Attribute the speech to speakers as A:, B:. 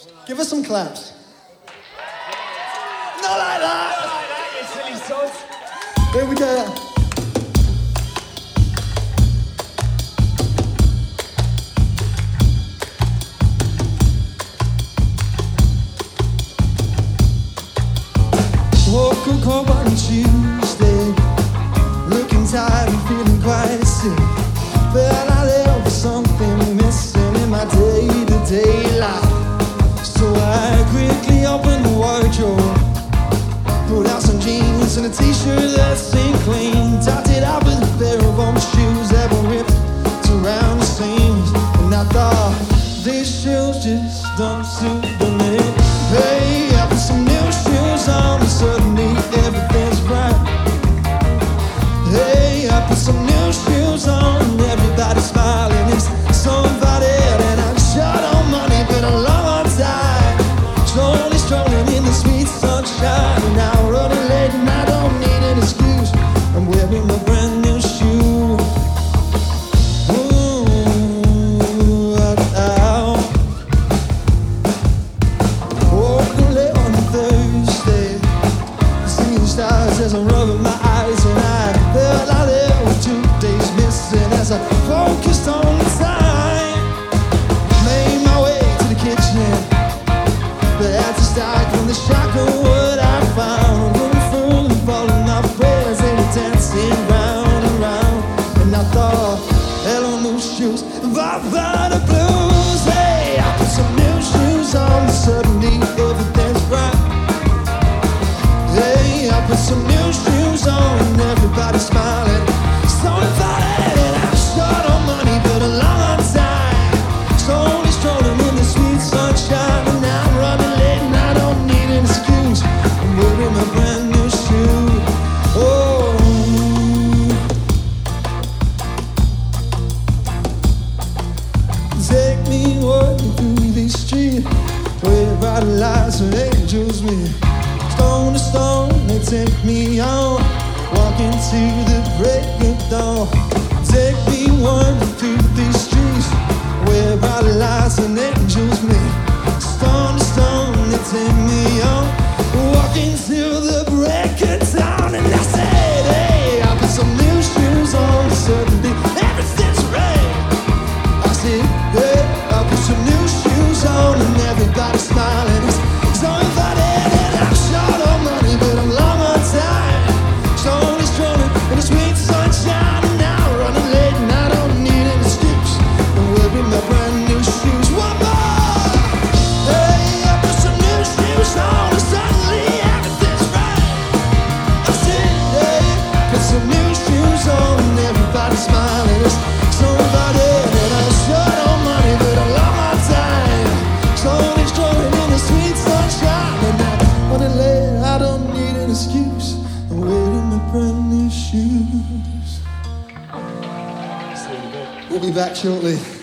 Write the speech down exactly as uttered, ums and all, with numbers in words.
A: Give us some claps. Not like that!
B: Not like that, you silly sods.
A: Here we go. Woke up cold on Tuesday, looking tired and feeling quite sick. Felt like there was something missing in my day-to-day life. So I quickly opened the wardrobe, pulled out some jeans and a t-shirt that's ain't clean, topped it out with a pair of old shoes that were ripped around the seams. And I thought, these shoes just don't suit me. Hey, I put some new shoes on and suddenly everything's right. Hey, I put some new shoes on and everybody's smiling. It's so invited and I'm short on money, but I'm long on time. Slowly strolling in the sweet sunshine. Now I'm running late and I don't need an excuse. I'm wearing my brand new shoe. Ooh, ow. Woke late on Thursday, seeing stars as I rub my eyes, and I felt like there were two days missing as I focused on the time. Made my way to the kitchen, but had to start from the shock of what I found. Going through and falling off prayers, they were dancing round and round. And I thought, hello new shoes, bye-bye the blues. Hey, I put some new shoes on and suddenly everything's bright. Hey, I put some new shoes on and everybody's smiling. So invited and I'm short on money, but a long on time. Slowly strolling in the sweet sunshine, and now I'm running late and I don't need an excuse. I'm wearing my brand new shoe. Oh, take me walking through this street where by the lights of angels meet. Stone to stone, they take me on, walking to the break of dawn. Take me wandering through these streets where by the lights and angels meet. Stone to stone, they take me on, walking till the break of dawn. And I said, hey, I put some new shoes on, suddenly everything's right. I said, hey, I put some new shoes on and everybody's smiling. It's so invited and I'm short on money, but I'm long on time. Slowly strolling in the sweet sunshine, and now I'm running late and I don't need an excuse. I'm wearing my brand new shoes. One more! Hey, I put some new shoes on and suddenly everything's right. I said, hey, put some new shoes on and everybody's smiling. It's so invited and I'm short on money, but I'm long on time. Slowly strolling in the sweet sunshine, and now I'm running late, I don't need an excuse. I'm wearing my brand new shoes. We'll be back shortly.